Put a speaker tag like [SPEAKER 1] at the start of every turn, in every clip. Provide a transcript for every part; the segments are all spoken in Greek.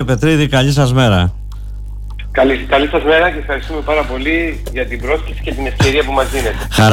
[SPEAKER 1] Πετρίδη, καλή σας μέρα.
[SPEAKER 2] Καλή σας μέρα και ευχαριστούμε πάρα πολύ για την πρόσκληση και την ευκαιρία που μας δίνετε.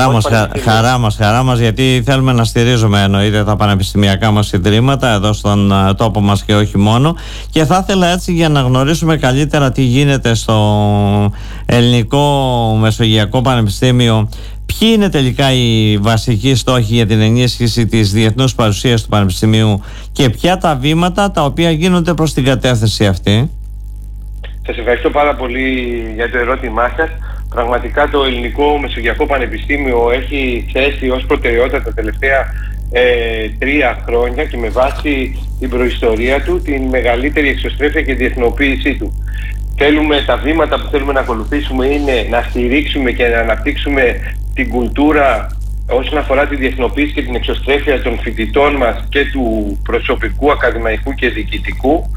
[SPEAKER 1] Χαρά μας, γιατί θέλουμε να στηρίζουμε εννοείται τα πανεπιστημιακά μας ιδρύματα εδώ στον τόπο μας και όχι μόνο, και θα ήθελα έτσι, για να γνωρίσουμε καλύτερα τι γίνεται στο Ελληνικό Μεσογειακό Πανεπιστήμιο, ποιοι είναι τελικά οι βασικοί στόχοι για την ενίσχυση της διεθνούς παρουσίας του Πανεπιστημίου και ποια τα βήματα τα οποία γίνονται προς την κατεύθυνση αυτή?
[SPEAKER 2] Σας ευχαριστώ πάρα πολύ για το ερώτημά σας. Πραγματικά το Ελληνικό Μεσογειακό Πανεπιστήμιο έχει θέσει ως προτεραιότητα τα τελευταία 3 χρόνια και με βάση την προϊστορία του την μεγαλύτερη εξωστρέφεια και διεθνοποίησή του. Τα βήματα που θέλουμε να ακολουθήσουμε είναι να στηρίξουμε και να αναπτύξουμε την κουλτούρα όσον αφορά τη διεθνοποίηση και την εξωστρέφεια των φοιτητών μας και του προσωπικού, ακαδημαϊκού και διοικητικού,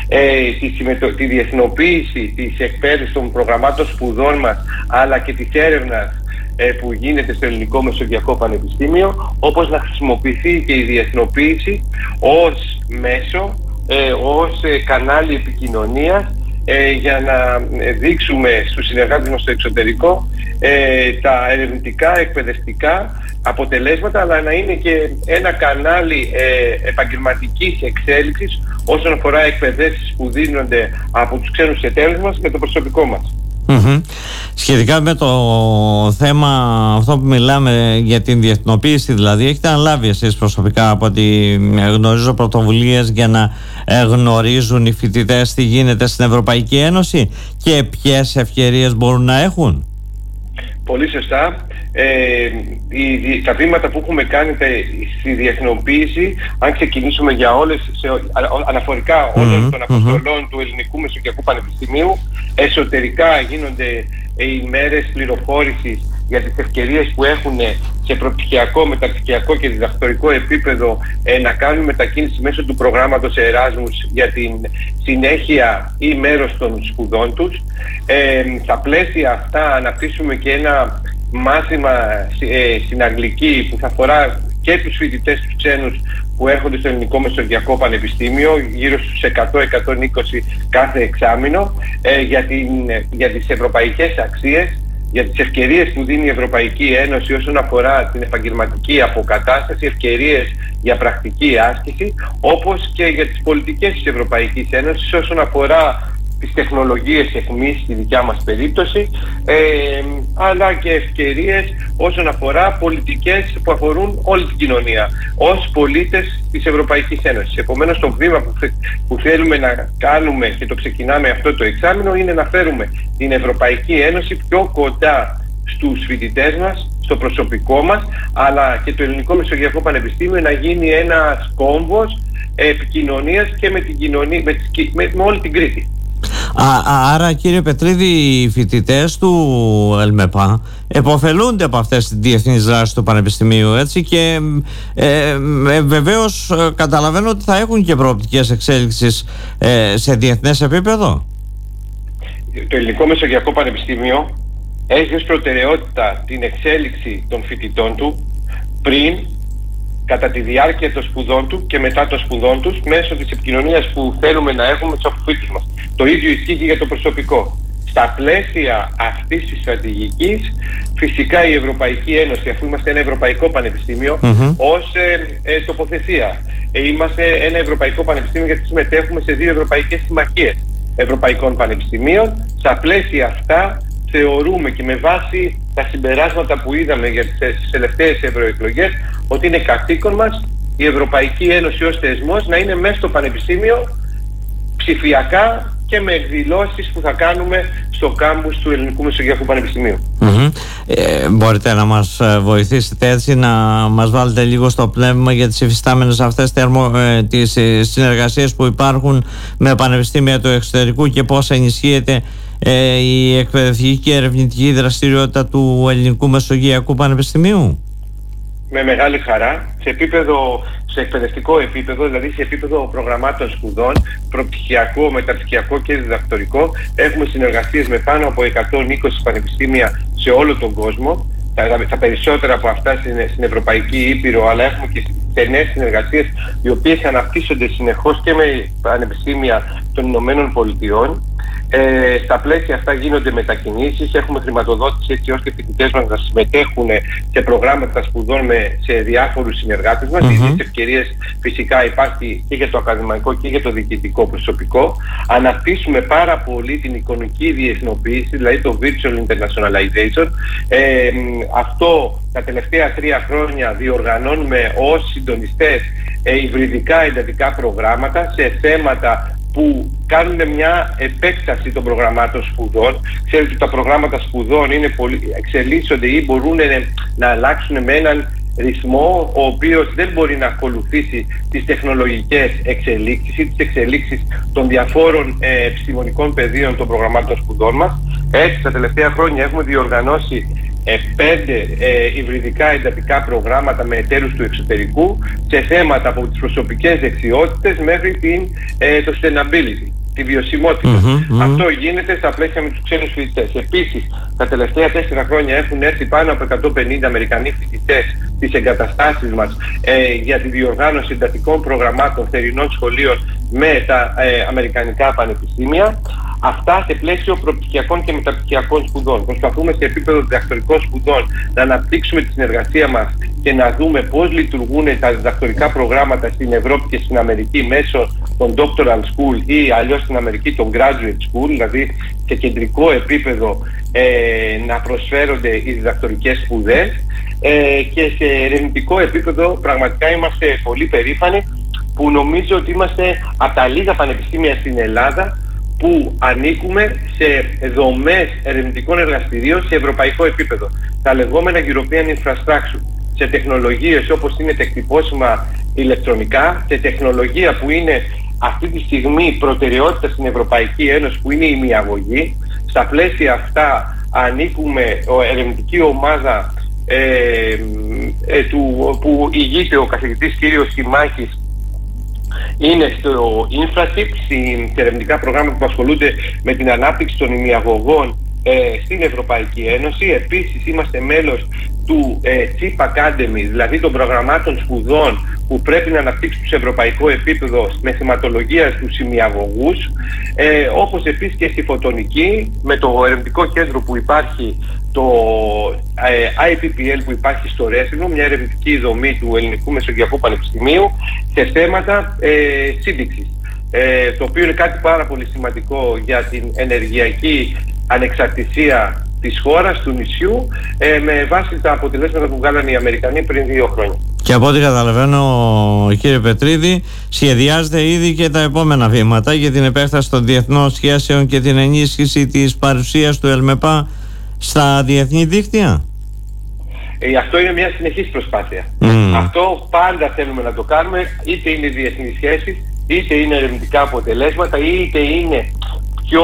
[SPEAKER 2] τη διεθνοποίηση της εκπαίδευσης των προγραμμάτων σπουδών μας, αλλά και της έρευνας που γίνεται στο Ελληνικό Μεσογειακό Πανεπιστήμιο, όπως να χρησιμοποιηθεί και η διεθνοποίηση ως μέσο, ως κανάλι επικοινωνίας, για να δείξουμε στους συνεργάτες μας στο εξωτερικό τα ερευνητικά, εκπαιδευτικά αποτελέσματα, αλλά να είναι και ένα κανάλι επαγγελματικής εξέλιξης όσον αφορά εκπαιδεύσεις που δίνονται από τους ξένους εταίρους μας και το προσωπικό μας.
[SPEAKER 1] Σχετικά με το θέμα αυτό που μιλάμε για την διεθνοποίηση, δηλαδή, έχετε αναλάβει εσείς προσωπικά, από ό,τι γνωρίζω, πρωτοβουλίες για να γνωρίζουν οι φοιτητές τι γίνεται στην Ευρωπαϊκή Ένωση και ποιες ευκαιρίες μπορούν να έχουν?
[SPEAKER 2] Πολύ σωστά. Τα βήματα που έχουμε κάνει στη διεθνοποίηση, αν ξεκινήσουμε για αναφορικά όλων των αποστολών του Ελληνικού Μεσογειακού Πανεπιστημίου, εσωτερικά γίνονται οι μέρες πληροφόρησης για τις ευκαιρίες που έχουν σε προπτυχιακό, μεταπτυχιακό και διδακτορικό επίπεδο να κάνουν μετακίνηση μέσω του προγράμματος Εράσμους για την συνέχεια ή μέρος των σπουδών τους. Στα πλαίσια αυτά αναπτύσσουμε και ένα μάθημα στην Αγγλική που θα αφορά και τους φοιτητές τους ξένους που έρχονται στο Ελληνικό Μεσογειακό Πανεπιστήμιο, γύρω στους 100-120 κάθε εξάμηνο, για τις ευρωπαϊκές αξίες, για τις ευκαιρίες που δίνει η Ευρωπαϊκή Ένωση όσον αφορά την επαγγελματική αποκατάσταση, ευκαιρίες για πρακτική άσκηση, όπως και για τις πολιτικές της Ευρωπαϊκής Ένωσης όσον αφορά τις τεχνολογίες εχμής στη δικιά μας περίπτωση, αλλά και ευκαιρίες όσον αφορά πολιτικές που αφορούν όλη την κοινωνία ως πολίτες της Ευρωπαϊκής Ένωσης. Επομένως, το βήμα που θέλουμε να κάνουμε και το ξεκινάμε αυτό το εξάμηνο είναι να φέρουμε την Ευρωπαϊκή Ένωση πιο κοντά στους φοιτητές μας, στο προσωπικό μας, αλλά και το Ελληνικό Μεσογειακό Πανεπιστήμιο να γίνει ένας κόμβος επικοινωνίας και με την κοινωνία, με όλη την Κρήτη.
[SPEAKER 1] Άρα, κύριε Πετρίδη, οι φοιτητές του ΕΛΜΕΠΑ επωφελούνται από αυτές τις διεθνείς δράσεις του Πανεπιστημίου, έτσι, και βεβαίως καταλαβαίνω ότι θα έχουν και προοπτικές εξέλιξης σε διεθνές επίπεδο.
[SPEAKER 2] Το Ελληνικό Μεσογειακό Πανεπιστήμιο έχει ως προτεραιότητα την εξέλιξη των φοιτητών του πριν, κατά τη διάρκεια των σπουδών του και μετά των σπουδών τους, μέσω της επικοινωνίας που θέλουμε να έχουμε στους αποφύτους μας. Το ίδιο ισχύει και για το προσωπικό. Στα πλαίσια αυτής της στρατηγικής, φυσικά η Ευρωπαϊκή Ένωση, αφού είμαστε ένα ευρωπαϊκό πανεπιστήμιο, ως τοποθεσία. Είμαστε ένα ευρωπαϊκό πανεπιστήμιο γιατί συμμετέχουμε σε 2 ευρωπαϊκές συμμαχίες ευρωπαϊκών πανεπιστημίων. Στα πλαίσια αυτά θεωρούμε, και με βάση τα συμπεράσματα που είδαμε για τις τελευταίες ευρωεκλογές, ότι είναι καθήκον μας η Ευρωπαϊκή Ένωση ως θεσμός να είναι μέσα στο πανεπιστήμιο ψηφιακά και με εκδηλώσεις που θα κάνουμε στο κάμπους του Ελληνικού Μεσογειακού Πανεπιστημίου.
[SPEAKER 1] Μπορείτε να μας βοηθήσετε έτσι, να μας βάλετε λίγο στο πνεύμα για τις υφιστάμενες αυτές τις συνεργασίες που υπάρχουν με πανεπιστήμια του εξωτερικού και πώς ενισχύεται η εκπαιδευτική και ερευνητική δραστηριότητα του Ελληνικού Μεσογειακού Πανεπιστημίου?
[SPEAKER 2] Με μεγάλη χαρά. Σε εκπαιδευτικό επίπεδο, δηλαδή σε επίπεδο προγραμμάτων σπουδών, προπτυχιακό, μεταπτυχιακό και διδακτορικό, έχουμε συνεργασίες με πάνω από 120 πανεπιστήμια σε όλο τον κόσμο. τα περισσότερα από αυτά στην Ευρωπαϊκή Ήπειρο, αλλά έχουμε και στενές συνεργασίες οι οποίες αναπτύσσονται συνεχώς και με πανεπιστήμια των Ηνωμένων Πολιτειών. Στα πλαίσια αυτά γίνονται μετακινήσεις, έχουμε χρηματοδότηση έτσι ώστε οι φοιτητές μας να συμμετέχουν σε προγράμματα σπουδών σε διάφορους συνεργάτες μας. Οι ευκαιρίες φυσικά υπάρχει και για το ακαδημαϊκό και για το διοικητικό προσωπικό. Αναπτύσσουμε πάρα πολύ την εικονική διεθνοποίηση, δηλαδή το virtual internationalization. Αυτό τα τελευταία 3 χρόνια διοργανώνουμε ως συντονιστές υβριδικά εντατικά προγράμματα σε θέματα που κάνουν μια επέκταση των προγραμμάτων σπουδών. Ξέρετε ότι τα προγράμματα σπουδών εξελίσσονται ή μπορούν να αλλάξουν με έναν ρυθμό ο οποίος δεν μπορεί να ακολουθήσει τις τεχνολογικές εξελίξεις ή τις εξελίξεις των διαφόρων επιστημονικών πεδίων των προγραμμάτων σπουδών μας. Έτσι, τα τελευταία χρόνια έχουμε διοργανώσει 5 υβριδικά εντατικά προγράμματα με εταίρους του εξωτερικού σε θέματα από τις προσωπικές δεξιότητες μέχρι το sustainability, τη βιωσιμότητα. Αυτό γίνεται στα πλαίσια με τους ξένους φοιτητές. Επίσης, τα τελευταία 4 χρόνια έχουν έρθει πάνω από 150 Αμερικανοί φοιτητές στις εγκαταστάσεις μας για τη διοργάνωση εντατικών προγραμμάτων θερινών σχολείων με τα αμερικανικά πανεπιστήμια. Αυτά σε πλαίσιο προπτυχιακών και μεταπτυχιακών σπουδών. Προσπαθούμε σε επίπεδο διδακτορικών σπουδών να αναπτύξουμε τη συνεργασία μας και να δούμε πώς λειτουργούν τα διδακτορικά προγράμματα στην Ευρώπη και στην Αμερική μέσω των doctoral school ή αλλιώς στην Αμερική των graduate school, δηλαδή σε κεντρικό επίπεδο να προσφέρονται οι διδακτορικές σπουδές, και σε ερευνητικό επίπεδο πραγματικά είμαστε πολύ περήφανοι που νομίζω ότι είμαστε από τα λίγα πανεπιστήμια στην Ελλάδα που ανήκουμε σε δομές ερευνητικών εργαστηρίων σε ευρωπαϊκό επίπεδο. Τα λεγόμενα European Infrastructure, σε τεχνολογίες όπως είναι τεκτυπώσιμα ηλεκτρονικά, σε τεχνολογία που είναι αυτή τη στιγμή προτεραιότητα στην Ευρωπαϊκή Ένωση, που είναι η ημιαγωγή. Στα πλαίσια αυτά ανήκουμε ερευνητική ομάδα που ηγείται ο καθηγητής κύριος Χιμάκης, είναι στο Infratip, σε ερευνητικά προγράμματα που ασχολούνται με την ανάπτυξη των ημιαγωγών στην Ευρωπαϊκή Ένωση. Επίσης είμαστε μέλος του Chip Academy, δηλαδή των προγραμμάτων σπουδών που πρέπει να αναπτύξουν σε ευρωπαϊκό επίπεδο με θεματολογία στους ημιαγωγούς, όπως επίσης και στη φωτονική με το ερευνητικό κέντρο που υπάρχει, το IPPL που υπάρχει στο Ρέθινο, μια ερευνητική δομή του Ελληνικού Μεσογειακού Πανεπιστημίου σε θέματα σύνδεξης, το οποίο είναι κάτι πάρα πολύ σημαντικό για την ενεργειακή ανεξαρτησία της χώρας, του νησιού, με βάση τα αποτελέσματα που βγάλανε οι Αμερικανοί πριν 2 χρόνια.
[SPEAKER 1] Και από ό,τι καταλαβαίνω, κύριε Πετρίδη, σχεδιάζετε ήδη και τα επόμενα βήματα για την επέκταση των διεθνών σχέσεων και την ενίσχυση της παρουσίας του ΕΛΜΕΠΑ στα διεθνή δίκτυα.
[SPEAKER 2] Αυτό είναι μια συνεχής προσπάθεια. Αυτό πάντα θέλουμε να το κάνουμε, είτε είναι διεθνείς σχέσεις, είτε είναι ερευνητικά αποτελέσματα, είτε είναι πιο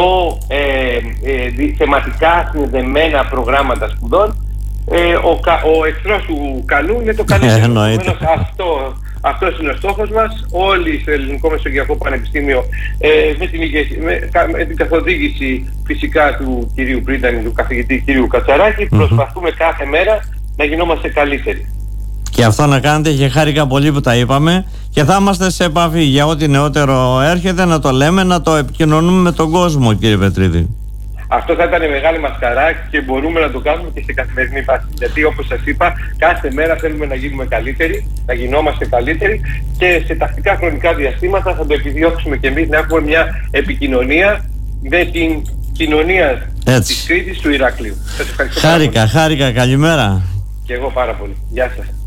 [SPEAKER 2] θεματικά συνδεμένα προγράμματα σπουδών. Ο εχθρός του καλού είναι το καλύτερο. Αυτός είναι ο στόχος μας. Όλοι στο Ελληνικό Μεσογειακό Πανεπιστήμιο, με την καθοδήγηση φυσικά του κυρίου Πρίτανη, του καθηγητή κυρίου Κατσαράκη, προσπαθούμε κάθε μέρα να γινόμαστε καλύτεροι.
[SPEAKER 1] Και αυτό να κάνετε, και χάρηκα πολύ που τα είπαμε, και θα είμαστε σε επαφή για ό,τι νεότερο έρχεται, να το λέμε, να το επικοινωνούμε με τον κόσμο, κύριε Πετρίδη.
[SPEAKER 2] Αυτό θα ήταν μεγάλη μας χαρά και μπορούμε να το κάνουμε και σε καθημερινή βάση. Γιατί όπως σας είπα, κάθε μέρα θέλουμε να γίνουμε καλύτεροι, να γινόμαστε καλύτεροι, και σε τακτικά χρονικά διαστήματα θα το επιδιώξουμε και εμείς να έχουμε μια επικοινωνία με την κοινωνία της Κρήτης, του Ηρακλείου. Σας ευχαριστώ.
[SPEAKER 1] Χάρηκα, καλημέρα.
[SPEAKER 2] Και εγώ πάρα πολύ. Γεια σας.